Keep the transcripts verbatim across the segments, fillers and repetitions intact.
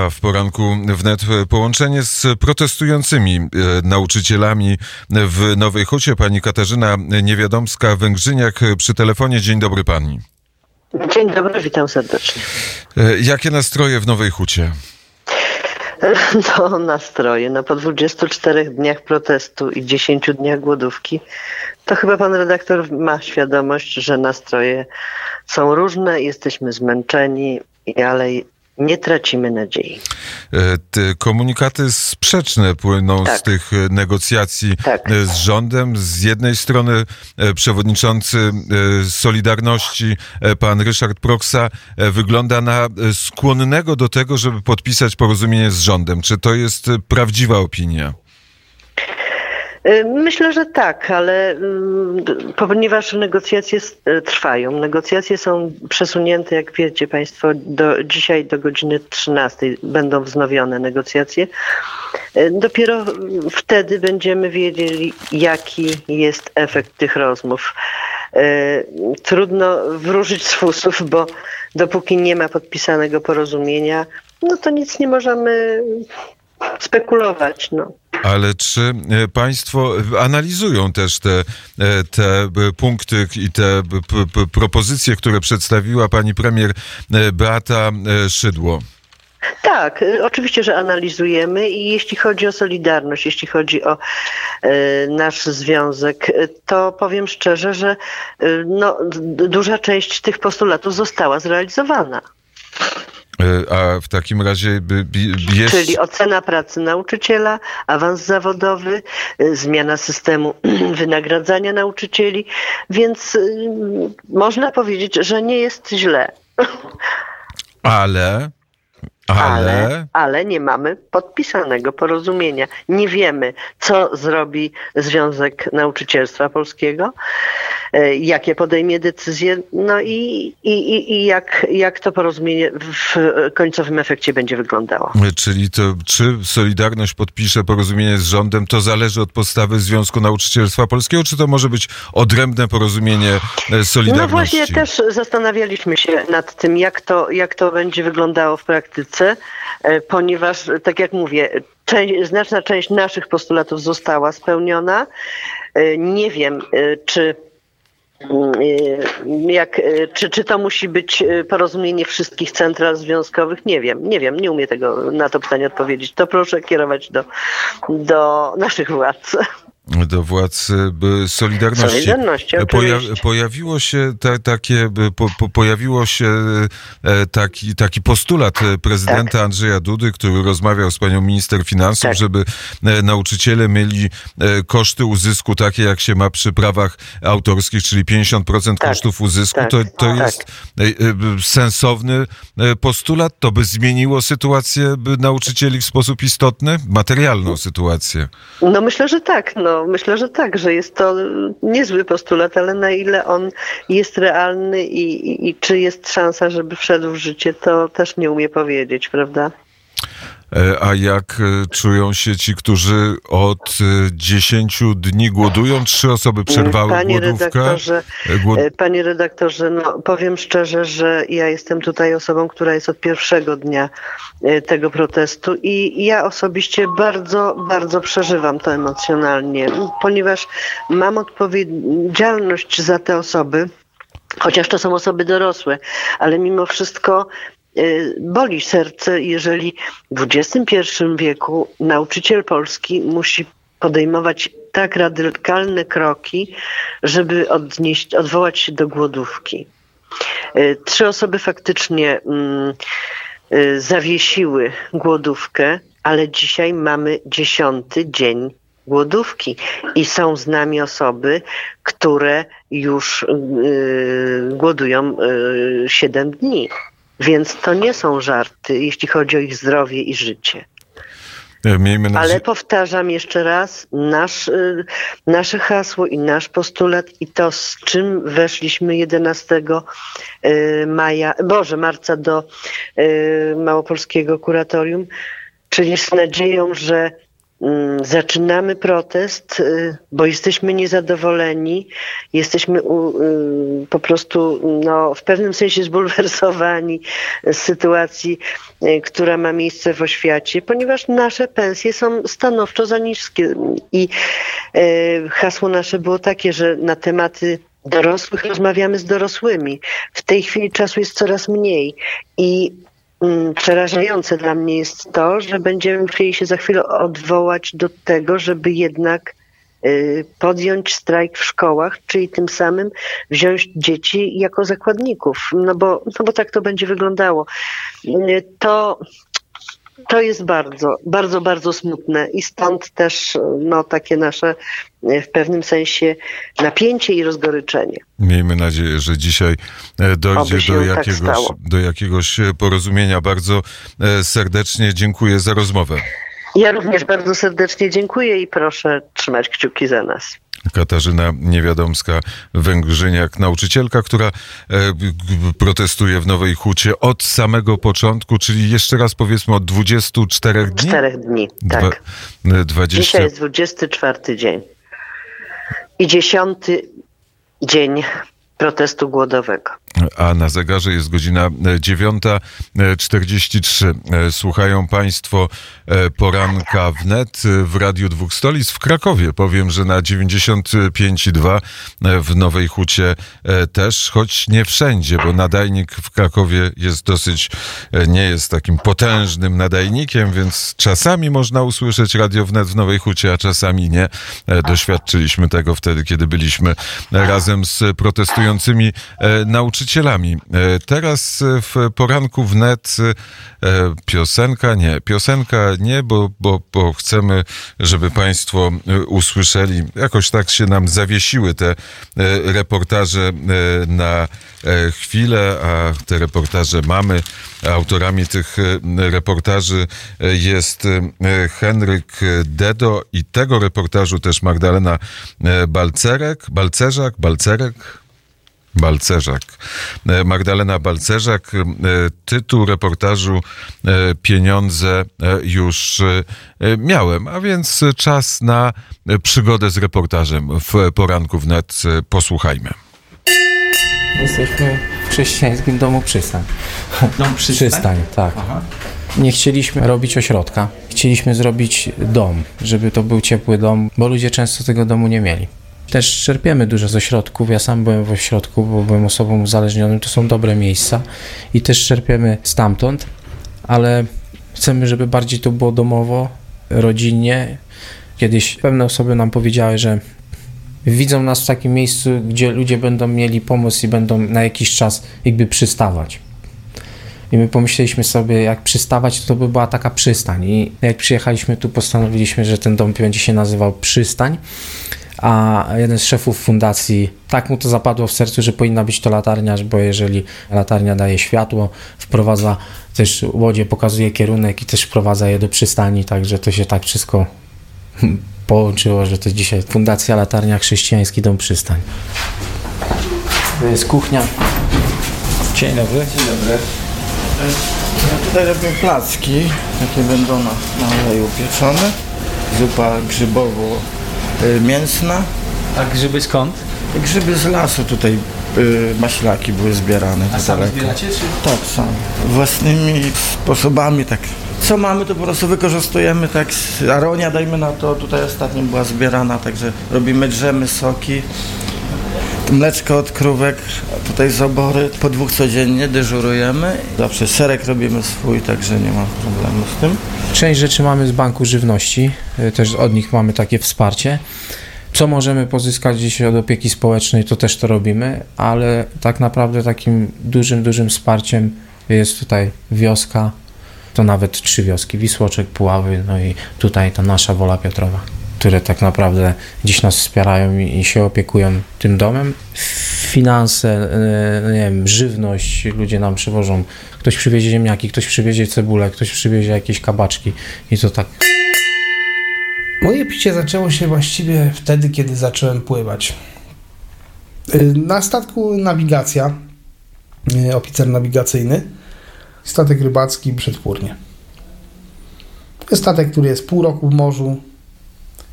A w poranku wnet połączenie z protestującymi e, nauczycielami w Nowej Hucie. Pani Katarzyna Niewiadomska-Węgrzyniak przy telefonie. Dzień dobry pani. Dzień dobry, witam serdecznie. E, jakie nastroje w Nowej Hucie? No, nastroje. No, po dwudziestu czterech dniach protestu i dziesięciu dniach głodówki, to chyba pan redaktor ma świadomość, że nastroje są różne, jesteśmy zmęczeni, ale nie tracimy nadziei. Te komunikaty sprzeczne płyną tak. z tych negocjacji tak. z rządem. Z jednej strony przewodniczący Solidarności, pan Ryszard Proksa, wygląda na skłonnego do tego, żeby podpisać porozumienie z rządem. Czy to jest prawdziwa opinia? Myślę, że tak, ale ponieważ negocjacje trwają, negocjacje są przesunięte, jak wiecie państwo, do, dzisiaj do godziny trzynastej będą wznowione negocjacje. Dopiero wtedy będziemy wiedzieli, jaki jest efekt tych rozmów. Trudno wróżyć z fusów, bo dopóki nie ma podpisanego porozumienia, no to nic nie możemy spekulować, no. Ale czy państwo analizują też te, te punkty i te p- p- propozycje, które przedstawiła pani premier Beata Szydło? Tak, oczywiście, że analizujemy i jeśli chodzi o Solidarność, jeśli chodzi o e, nasz związek, to powiem szczerze, że e, no, d- duża część tych postulatów została zrealizowana. A w takim razie jest... Czyli ocena pracy nauczyciela, awans zawodowy, zmiana systemu wynagradzania nauczycieli, więc y, można powiedzieć, że nie jest źle. Ale... Ale... Ale, ale nie mamy podpisanego porozumienia. Nie wiemy, co zrobi Związek Nauczycielstwa Polskiego, jakie podejmie decyzje, no i, i, i jak, jak to porozumienie w końcowym efekcie będzie wyglądało. Czyli to, czy Solidarność podpisze porozumienie z rządem, to zależy od postawy Związku Nauczycielstwa Polskiego, czy to może być odrębne porozumienie Solidarności? No właśnie też zastanawialiśmy się nad tym, jak to, jak to będzie wyglądało w praktyce, ponieważ, tak jak mówię, część, znaczna część naszych postulatów została spełniona. Nie wiem, czy Jak, czy, czy to musi być porozumienie wszystkich central związkowych? Nie wiem, nie wiem, nie umiem tego na to pytanie odpowiedzieć. To proszę kierować do, do naszych władz. Do władz Solidarności. Solidarności Poja- pojawiło się ta, takie, po, po, pojawiło się taki, taki postulat prezydenta tak. Andrzeja Dudy, który rozmawiał z panią minister finansów, tak. żeby nauczyciele mieli koszty uzysku takie, jak się ma przy prawach autorskich, czyli pięćdziesiąt procent tak. kosztów uzysku. Tak. To, to tak. jest sensowny postulat? To by zmieniło sytuację nauczycieli w sposób istotny? Materialną sytuację? No myślę, że tak. No. Myślę, że tak, że jest to niezły postulat, ale na ile on jest realny i, i, i czy jest szansa, żeby wszedł w życie, to też nie umiem powiedzieć, prawda? A jak czują się ci, którzy od dziesięciu dni głodują? Trzy osoby przerwały panie głodówkę. Redaktorze, Głod... Panie redaktorze, no powiem szczerze, że ja jestem tutaj osobą, która jest od pierwszego dnia tego protestu i ja osobiście bardzo, bardzo przeżywam to emocjonalnie, ponieważ mam odpowiedzialność za te osoby, chociaż to są osoby dorosłe, ale mimo wszystko boli serce, jeżeli w dwudziestym pierwszym wieku nauczyciel polski musi podejmować tak radykalne kroki, żeby odnieść, odwołać się do głodówki. Trzy osoby faktycznie mm, zawiesiły głodówkę, ale dzisiaj mamy dziesiąty dzień głodówki i są z nami osoby, które już yy, głodują yy, siedem dni. Więc to nie są żarty, jeśli chodzi o ich zdrowie i życie. Miejmy nadzieję... Ale powtarzam jeszcze raz, nasz, y, nasze hasło i nasz postulat i to, z czym weszliśmy jedenastego maja, Boże, marca do y, Małopolskiego Kuratorium, czyli z nadzieją, że zaczynamy protest, bo jesteśmy niezadowoleni, jesteśmy po prostu no, w pewnym sensie zbulwersowani z sytuacji, która ma miejsce w oświacie, ponieważ nasze pensje są stanowczo za niskie i hasło nasze było takie, że na tematy dorosłych rozmawiamy z dorosłymi. W tej chwili czasu jest coraz mniej i przerażające dla mnie jest to, że będziemy musieli się za chwilę odwołać do tego, żeby jednak podjąć strajk w szkołach, czyli tym samym wziąć dzieci jako zakładników, no bo, no bo tak to będzie wyglądało. To, to jest bardzo, bardzo, bardzo smutne i stąd też no, takie nasze w pewnym sensie napięcie i rozgoryczenie. Miejmy nadzieję, że dzisiaj dojdzie do jakiegoś, tak do jakiegoś porozumienia. Bardzo serdecznie dziękuję za rozmowę. Ja również bardzo serdecznie dziękuję i proszę trzymać kciuki za nas. Katarzyna Niewiadomska-Węgrzyniak, nauczycielka, która e, protestuje w Nowej Hucie od samego początku, czyli jeszcze raz powiedzmy od dwudziestu czterech dni? Czterech dni, tak. Dwa, dwadzieścia... Dzisiaj jest dwudziesty czwarty dzień i dziesiąty dzień protestu głodowego. A na zegarze jest godzina dziewiąta czterdzieści trzy. Słuchają Państwo poranka wnet w Radiu Dwóch Stolic w Krakowie. Powiem, że na dziewięćdziesiąt pięć i dwa w Nowej Hucie też, choć nie wszędzie, bo nadajnik w Krakowie jest dosyć, nie jest takim potężnym nadajnikiem, więc czasami można usłyszeć Radio Wnet w Nowej Hucie, a czasami nie. Doświadczyliśmy tego wtedy, kiedy byliśmy razem z protestującymi nauczycielami. Teraz w poranku wnet piosenka, nie, piosenka nie, bo, bo, bo chcemy, żeby Państwo usłyszeli, jakoś tak się nam zawiesiły te reportaże na chwilę, a te reportaże mamy. Autorami tych reportaży jest Henryk Dedo i tego reportażu też Magdalena Balcerek, Balcerzak, Balcerek, Balcerzak. Magdalena Balcerzak. Tytuł reportażu Pieniądze już miałem, a więc czas na przygodę z reportażem w poranku wnet. Posłuchajmy. Jesteśmy w chrześcijańskim domu Przystań. Dom Przystań? Przystań, tak. Aha. Nie chcieliśmy robić ośrodka. Chcieliśmy zrobić dom, żeby to był ciepły dom, bo ludzie często tego domu nie mieli. Też czerpiemy dużo z ośrodków. Ja sam byłem w ośrodku, bo byłem osobą uzależnioną. To są dobre miejsca i też czerpiemy stamtąd, ale chcemy, żeby bardziej to było domowo, rodzinnie. Kiedyś pewne osoby nam powiedziały, że widzą nas w takim miejscu, gdzie ludzie będą mieli pomoc i będą na jakiś czas jakby przystawać. I my pomyśleliśmy sobie, jak przystawać, to, to by była taka przystań. I jak przyjechaliśmy tu, postanowiliśmy, że ten dom będzie się nazywał Przystań. A jeden z szefów fundacji, tak mu to zapadło w sercu, że powinna być to latarnia, bo jeżeli latarnia daje światło, wprowadza też łodzie, pokazuje kierunek i też wprowadza je do przystani, także to się tak wszystko połączyło, że to dzisiaj Fundacja Latarnia Chrześcijański Dom Przystań. To jest kuchnia. Dzień dobry. Dzień dobry. Ja tutaj robię placki, takie będą na, na oleju pieczone. Zupa grzybowo-mięsna. A grzyby skąd? Grzyby z lasu tutaj, y, maślaki były zbierane. A sami zbieracie? Czy? Tak, sami. Własnymi sposobami, tak. Co mamy, to po prostu wykorzystujemy, tak, aronia dajmy na to, tutaj ostatnio była zbierana, także robimy drzemy, soki, mleczko od krówek, tutaj z obory, po dwóch codziennie dyżurujemy, zawsze serek robimy swój, także nie ma problemu z tym. Część rzeczy mamy z Banku Żywności, też od nich mamy takie wsparcie. Co możemy pozyskać gdzieś od opieki społecznej, to też to robimy, ale tak naprawdę takim dużym, dużym wsparciem jest tutaj wioska, to nawet trzy wioski, Wisłoczek, Puławy, no i tutaj ta nasza Wola Piotrowa, które tak naprawdę dziś nas wspierają i, i się opiekują tym domem. Finanse, nie wiem, żywność, ludzie nam przywożą, ktoś przywiezie ziemniaki, ktoś przywiezie cebulę, ktoś przywiezie jakieś kabaczki i to tak. Moje picie zaczęło się właściwie wtedy, kiedy zacząłem pływać. Na statku nawigacja, oficer nawigacyjny, statek rybacki Przetwórnie. To jest statek, który jest pół roku w morzu,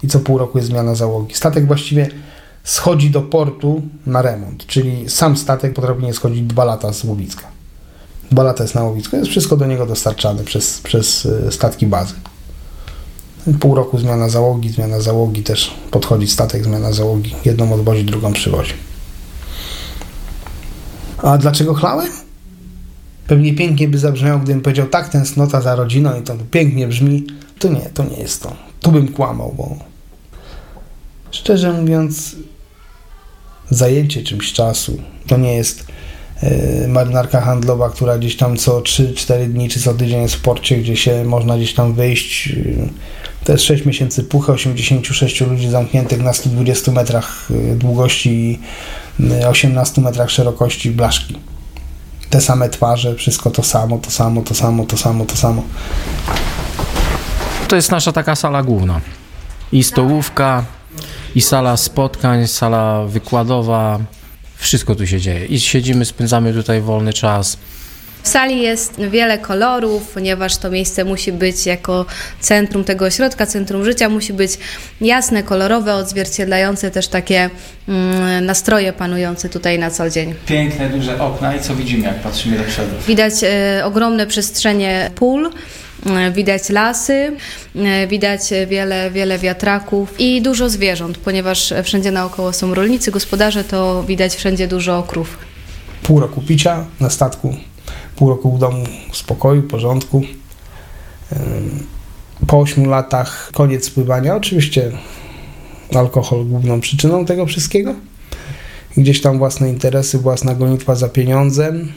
i co pół roku jest zmiana załogi. Statek właściwie schodzi do portu na remont, czyli sam statek potrafi nie schodzić dwa lata z łowiska. Dwa lata jest na łowisku, jest wszystko do niego dostarczane przez, przez statki bazy. Pół roku zmiana załogi, zmiana załogi też podchodzi statek, zmiana załogi. Jedną odwozi, drugą przywozi. A dlaczego chlałem? Pewnie pięknie by zabrzmiało, gdybym powiedział tak, tęsknota za rodziną i to pięknie brzmi. To nie, to nie jest to. Tu bym kłamał, bo szczerze mówiąc zajęcie czymś czasu to nie jest yy, marynarka handlowa, która gdzieś tam co trzy cztery dni czy co tydzień jest w porcie, gdzie się można gdzieś tam wyjść. Yy, to jest sześć miesięcy puchy, osiemdziesięciu sześciu ludzi zamkniętych na stu dwudziestu metrach yy, długości i yy, osiemnastu metrach szerokości blaszki. Te same twarze, wszystko to samo, to samo, to samo, to samo, to samo. To jest nasza taka sala główna. I stołówka, i sala spotkań, sala wykładowa. Wszystko tu się dzieje. I siedzimy, spędzamy tutaj wolny czas. W sali jest wiele kolorów, ponieważ to miejsce musi być jako centrum tego ośrodka, centrum życia, musi być jasne, kolorowe, odzwierciedlające też takie mm, nastroje panujące tutaj na co dzień. Piękne, duże okna i co widzimy, jak patrzymy do przodu? Widać e, ogromne przestrzenie pól, e, widać lasy, e, widać wiele, wiele wiatraków i dużo zwierząt, ponieważ wszędzie naokoło są rolnicy, gospodarze, to widać wszędzie dużo krów. Pół roku picia na statku. Pół roku w domu spokoju, porządku. Po ośmiu latach koniec pływania. Oczywiście alkohol główną przyczyną tego wszystkiego. Gdzieś tam własne interesy, własna gonitwa za pieniądzem.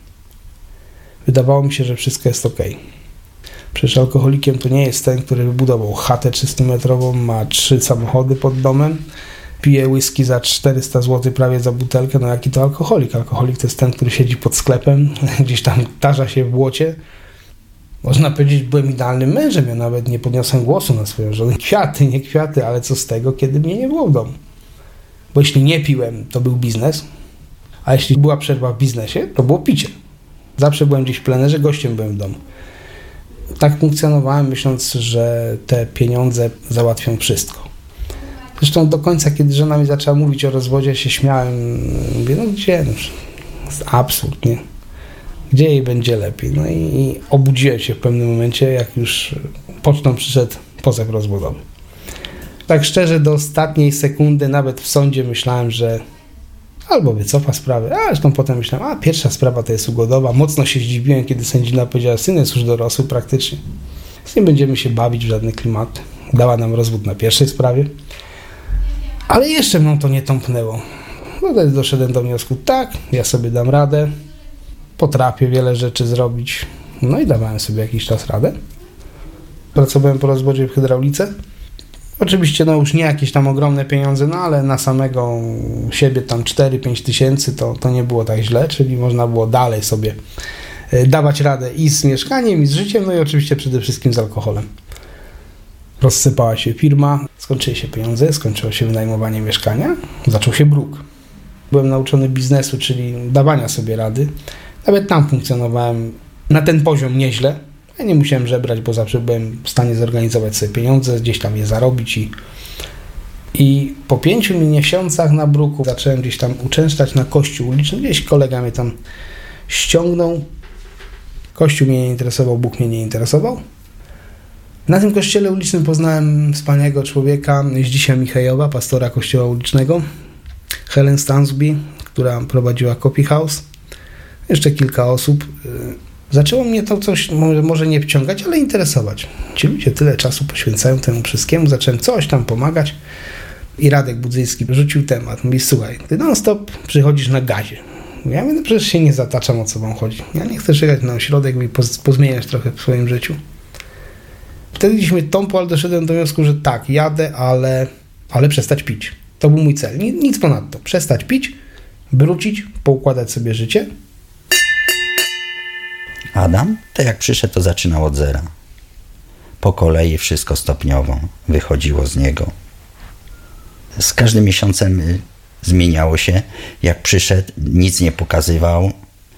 Wydawało mi się, że wszystko jest ok. Przecież alkoholikiem to nie jest ten, który wybudował chatę trzystumetrową, ma trzy samochody pod domem, pije whisky za czterysta złotych prawie za butelkę. No jaki to alkoholik? Alkoholik to jest ten, który siedzi pod sklepem, gdzieś tam tarza się w błocie. Można powiedzieć, byłem idealnym mężem, ja nawet nie podniosłem głosu na swoją żonę. Kwiaty, nie kwiaty, ale co z tego, kiedy mnie nie było w domu? Bo jeśli nie piłem, to był biznes, a jeśli była przerwa w biznesie, to było picie. Zawsze byłem gdzieś w plenerze, gościem byłem w domu. Tak funkcjonowałem, myśląc, że te pieniądze załatwią wszystko. Zresztą do końca, kiedy żona mi zaczęła mówić o rozwodzie, się śmiałem. Mówię, no gdzie? No, to jest absurd, nie? Gdzie jej będzie lepiej? No i, i obudziłem się w pewnym momencie, jak już pocztą przyszedł pozew rozwodowy. Tak szczerze, do ostatniej sekundy, nawet w sądzie myślałem, że albo wycofa sprawę, a zresztą potem myślałem, a pierwsza sprawa to jest ugodowa. Mocno się zdziwiłem, kiedy sędzina powiedziała, syn jest już dorosły praktycznie. Nie będziemy się bawić w żadne klimaty. Dała nam rozwód na pierwszej sprawie. Ale jeszcze mną to nie tąpnęło. No to doszedłem do wniosku, tak, ja sobie dam radę, potrafię wiele rzeczy zrobić. No i dawałem sobie jakiś czas radę. Pracowałem po rozwodzie w hydraulice. Oczywiście no już nie jakieś tam ogromne pieniądze, no ale na samego siebie tam cztery pięć tysięcy to, to nie było tak źle, czyli można było dalej sobie dawać radę i z mieszkaniem, i z życiem, no i oczywiście przede wszystkim z alkoholem. Rozsypała się firma, skończyły się pieniądze, skończyło się wynajmowanie mieszkania, zaczął się bruk. Byłem nauczony biznesu, czyli dawania sobie rady. Nawet tam funkcjonowałem na ten poziom nieźle. Ja nie musiałem żebrać, bo zawsze byłem w stanie zorganizować sobie pieniądze, gdzieś tam je zarobić i, i po pięciu miesiącach na bruku zacząłem gdzieś tam uczęszczać na kościół uliczny. Gdzieś kolega mnie tam ściągnął. Kościół mnie nie interesował, Bóg mnie nie interesował. Na tym kościele ulicznym poznałem wspaniałego człowieka z dzisiaj Michajowa, pastora kościoła ulicznego, Helen Stansby, która prowadziła Coffee House. Jeszcze kilka osób. Zaczęło mnie to coś, może, może nie wciągać, ale interesować. Ci ludzie tyle czasu poświęcają temu wszystkiemu. Zacząłem coś tam pomagać i Radek Budzyński rzucił temat. Mówi, słuchaj, ty non stop przychodzisz na gazie. Ja mówię, no przecież się nie zataczam, o co wam chodzi. Ja nie chcę czekać na ośrodek i poz, pozmieniać trochę w swoim życiu. Wtedy gdzieś mnie tąpło, ale doszedłem do wniosku, że tak, jadę, ale, ale przestać pić. To był mój cel. Nic ponadto. Przestać pić, wrócić, poukładać sobie życie. Adam, to jak przyszedł, to zaczynał od zera. Po kolei wszystko stopniowo wychodziło z niego. Z każdym miesiącem zmieniało się. Jak przyszedł, nic nie pokazywał.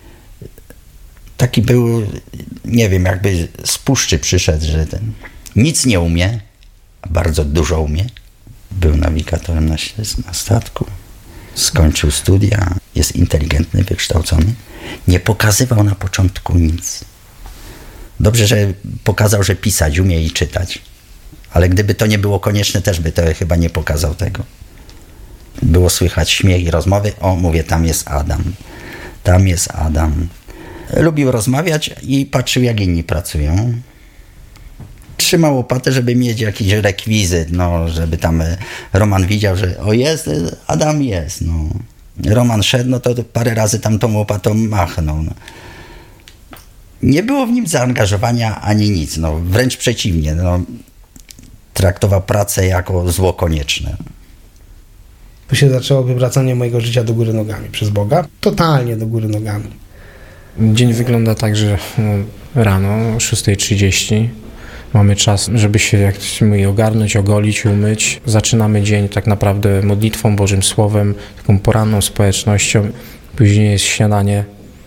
Taki był, nie wiem, jakby z puszczy przyszedł, że ten nic nie umie, a bardzo dużo umie. Był nawigatorem na, na statku. Skończył studia. Jest inteligentny, wykształcony. Nie pokazywał na początku nic. Dobrze, że pokazał, że pisać umie i czytać. Ale gdyby to nie było konieczne, też by to chyba nie pokazał tego. Było słychać śmiech i rozmowy. O, mówię, tam jest Adam. Tam jest Adam. Lubił rozmawiać i patrzył, jak inni pracują. Trzymał łopatę, żeby mieć jakiś rekwizyt, no, żeby tam Roman widział, że o jest, Adam jest. No. Roman szedł, no to parę razy tam tą łopatą machnął. No. Nie było w nim zaangażowania ani nic, no, wręcz przeciwnie. No. Traktował pracę jako zło konieczne. Tu się zaczęło wywracanie mojego życia do góry nogami przez Boga. Totalnie do góry nogami. Dzień wygląda tak, że rano o szósta trzydzieści mamy czas, żeby się jak my ogarnąć, ogolić, umyć. Zaczynamy dzień tak naprawdę modlitwą, Bożym Słowem, taką poranną społecznością. Później jest śniadanie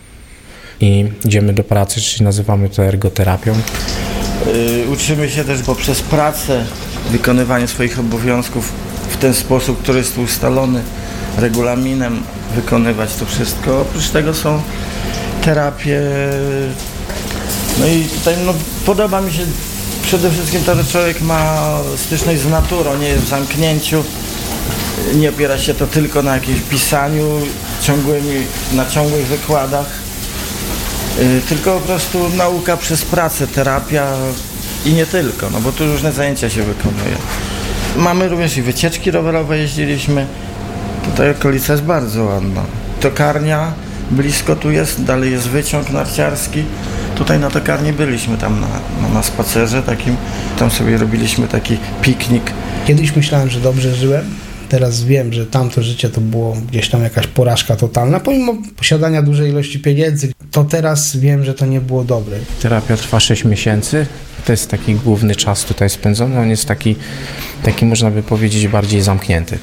i idziemy do pracy, czyli nazywamy to ergoterapią. Yy, uczymy się też poprzez pracę, wykonywanie swoich obowiązków w ten sposób, który jest ustalony regulaminem, wykonywać to wszystko. Oprócz tego są terapie. No i tutaj no, podoba mi się przede wszystkim to, że człowiek ma styczność z naturą, nie jest w zamknięciu, nie opiera się to tylko na jakimś pisaniu, ciągłymi, na ciągłych wykładach, yy, tylko po prostu nauka przez pracę, terapia i nie tylko, no bo tu różne zajęcia się wykonuje. Mamy również i wycieczki rowerowe, jeździliśmy. Tutaj okolica jest bardzo ładna. Tokarnia blisko tu jest, dalej jest wyciąg narciarski. Tutaj na tokarni byliśmy tam na, na, na spacerze takim, tam sobie robiliśmy taki piknik. Kiedyś myślałem, że dobrze żyłem. Teraz wiem, że tamto życie to było gdzieś tam jakaś porażka totalna. Pomimo posiadania dużej ilości pieniędzy, to teraz wiem, że to nie było dobre. Terapia trwa sześć miesięcy. To jest taki główny czas tutaj spędzony. On jest taki, taki można by powiedzieć, bardziej zamknięty.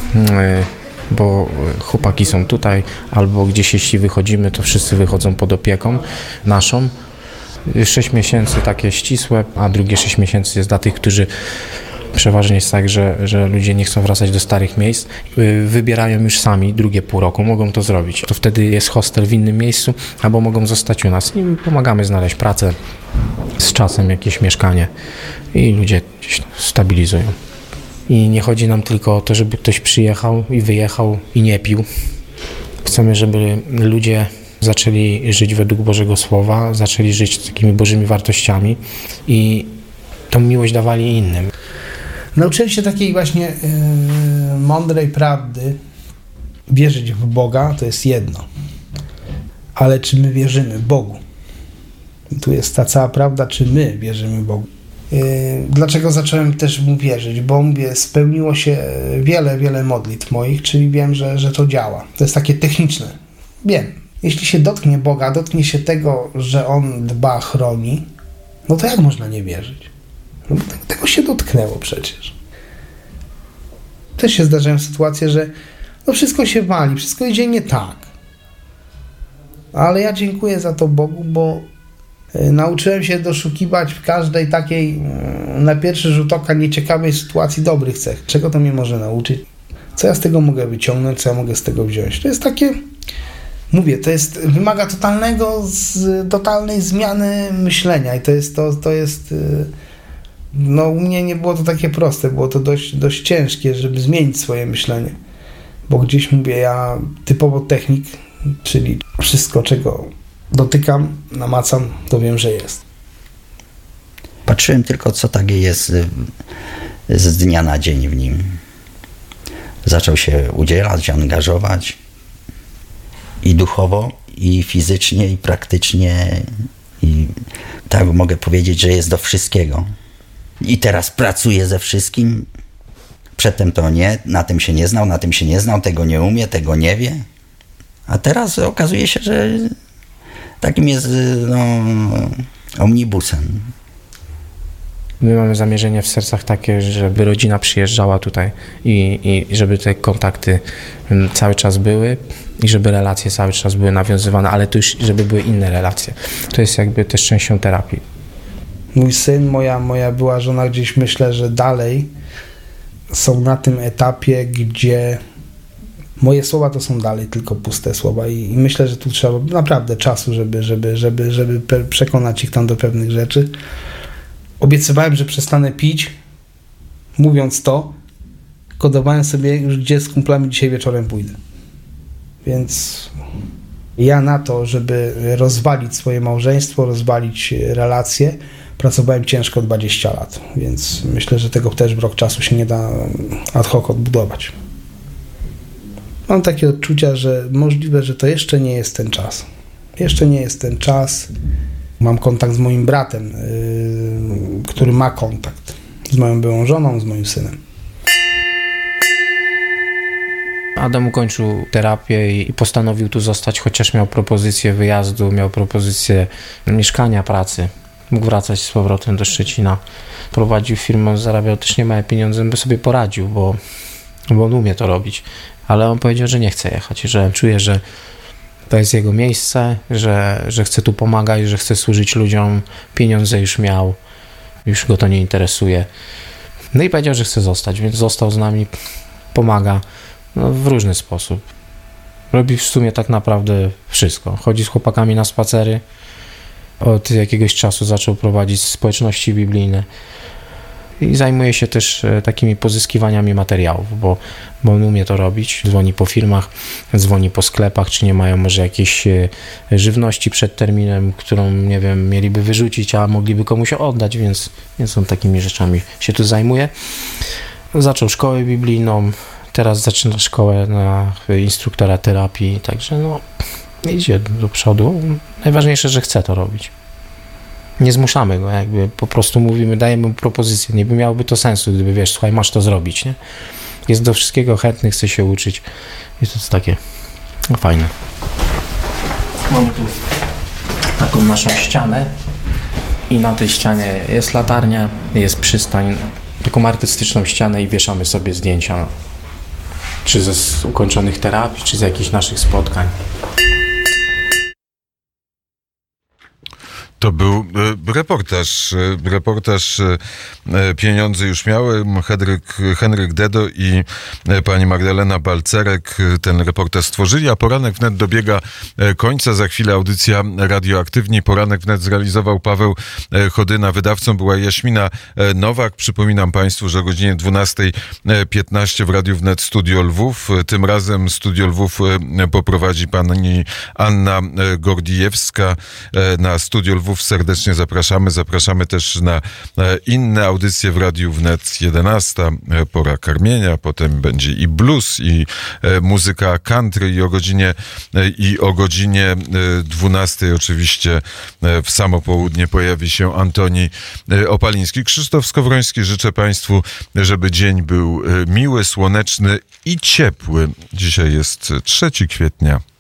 Bo chłopaki są tutaj, albo gdzieś jeśli wychodzimy, to wszyscy wychodzą pod opieką naszą. Sześć miesięcy takie ścisłe, a drugie sześć miesięcy jest dla tych, którzy przeważnie jest tak, że, że ludzie nie chcą wracać do starych miejsc. Wybierają już sami drugie pół roku, mogą to zrobić. To wtedy jest hostel w innym miejscu, albo mogą zostać u nas i pomagamy znaleźć pracę, z czasem jakieś mieszkanie i ludzie gdzieś stabilizują. I nie chodzi nam tylko o to, żeby ktoś przyjechał i wyjechał i nie pił. Chcemy, żeby ludzie zaczęli żyć według Bożego Słowa, zaczęli żyć takimi Bożymi wartościami i tą miłość dawali innym. Nauczyłem się takiej właśnie yy, mądrej prawdy. Wierzyć w Boga to jest jedno. Ale czy my wierzymy Bogu? I tu jest ta cała prawda, czy my wierzymy Bogu. Yy, dlaczego zacząłem też mu wierzyć? Bo mówię, spełniło się wiele, wiele modlitw moich, czyli wiem, że, że to działa. To jest takie techniczne. Wiem. Jeśli się dotknie Boga, dotknie się tego, że On dba, chroni, no to jak można nie wierzyć? No bo tego się dotknęło przecież. Też się zdarzają sytuacje, że no wszystko się wali, wszystko idzie nie tak. Ale ja dziękuję za to Bogu, bo nauczyłem się doszukiwać w każdej takiej na pierwszy rzut oka nieciekawej sytuacji dobrych cech. Czego to mnie może nauczyć? Co ja z tego mogę wyciągnąć? Co ja mogę z tego wziąć? To jest takie, mówię, to jest, wymaga totalnego, z, totalnej zmiany myślenia i to jest, to, to jest, no u mnie nie było to takie proste, było to dość, dość ciężkie, żeby zmienić swoje myślenie, bo gdzieś mówię, ja typowo technik, czyli wszystko, czego dotykam, namacam, to wiem, że jest. Patrzyłem tylko, co takie jest z dnia na dzień w nim. Zaczął się udzielać, angażować i duchowo, i fizycznie, i praktycznie. I tak mogę powiedzieć, że jest do wszystkiego. I teraz pracuje ze wszystkim. Przedtem to nie, na tym się nie znał, na tym się nie znał, tego nie umie, tego nie wie. A teraz okazuje się, że takim jest no, omnibusem. My mamy zamierzenie w sercach takie, żeby rodzina przyjeżdżała tutaj i, i żeby te kontakty cały czas były i żeby relacje cały czas były nawiązywane, ale to już żeby były inne relacje. To jest jakby też częścią terapii. Mój syn, moja, moja była żona gdzieś myślę, że dalej są na tym etapie, gdzie moje słowa to są dalej tylko puste słowa i, i myślę, że tu trzeba naprawdę czasu, żeby, żeby, żeby, żeby przekonać ich tam do pewnych rzeczy. Obiecywałem, że przestanę pić, mówiąc to, kodowałem sobie już, gdzie z kumplami dzisiaj wieczorem pójdę. Więc ja na to, żeby rozwalić swoje małżeństwo, rozwalić relacje, pracowałem ciężko dwadzieścia lat, więc myślę, że tego też w rok czasu się nie da ad hoc odbudować. Mam takie odczucia, że możliwe, że to jeszcze nie jest ten czas. Jeszcze nie jest ten czas. Mam kontakt z moim bratem, yy, który ma kontakt z moją byłą żoną, z moim synem. Adam ukończył terapię i postanowił tu zostać, chociaż miał propozycję wyjazdu, miał propozycję mieszkania, pracy. Mógł wracać z powrotem do Szczecina. Prowadził firmę, zarabiał też niemałe pieniądze, by sobie poradził, bo, bo on umie to robić. Ale on powiedział, że nie chce jechać, że czuje, że to jest jego miejsce, że, że chce tu pomagać, że chce służyć ludziom. Pieniądze już miał, już go to nie interesuje. No i powiedział, że chce zostać, więc został z nami, pomaga no, w różny sposób. Robi w sumie tak naprawdę wszystko. Chodzi z chłopakami na spacery. Od jakiegoś czasu zaczął prowadzić społeczności biblijne. I zajmuje się też takimi pozyskiwaniami materiałów, bo, bo on umie to robić. Dzwoni po firmach, dzwoni po sklepach, czy nie mają może jakiejś żywności przed terminem, którą, nie wiem, mieliby wyrzucić, a mogliby komuś oddać, więc, więc on takimi rzeczami się tu zajmuje. Zaczął szkołę biblijną, teraz zaczyna szkołę na instruktora terapii, także no idzie do przodu. Najważniejsze, że chce to robić. Nie zmuszamy go, jakby po prostu mówimy, dajemy mu propozycję. Nie by miałoby to sensu, gdyby wiesz, słuchaj, masz to zrobić, nie? Jest do wszystkiego chętny, chce się uczyć i to jest takie no, fajne. Mamy tu taką naszą ścianę i na tej ścianie jest latarnia, jest przystań, taką artystyczną ścianę i wieszamy sobie zdjęcia czy ze ukończonych terapii, czy z jakichś naszych spotkań. To był reportaż, reportaż Pieniądze już miały. Henryk, Henryk Dedo i pani Magdalena Balcerek ten reportaż stworzyli, a Poranek Wnet dobiega końca. Za chwilę audycja Radioaktywni. Poranek Wnet zrealizował Paweł Chodyna. Wydawcą była Jaśmina Nowak. Przypominam państwu, że o godzinie dwunasta piętnaście w Radiu Wnet Studio Lwów. Tym razem Studio Lwów poprowadzi pani Anna Gordijewska. Na Studio Lwów serdecznie zapraszamy. Zapraszamy też na inne audycje w Radiu Wnet. jedenasta, pora karmienia, potem będzie i blues, i muzyka country, i o godzinie i o godzinie dwunastej oczywiście w samo południe pojawi się Antoni Opaliński. Krzysztof Skowroński, życzę państwu, żeby dzień był miły, słoneczny i ciepły. Dzisiaj jest trzeciego kwietnia.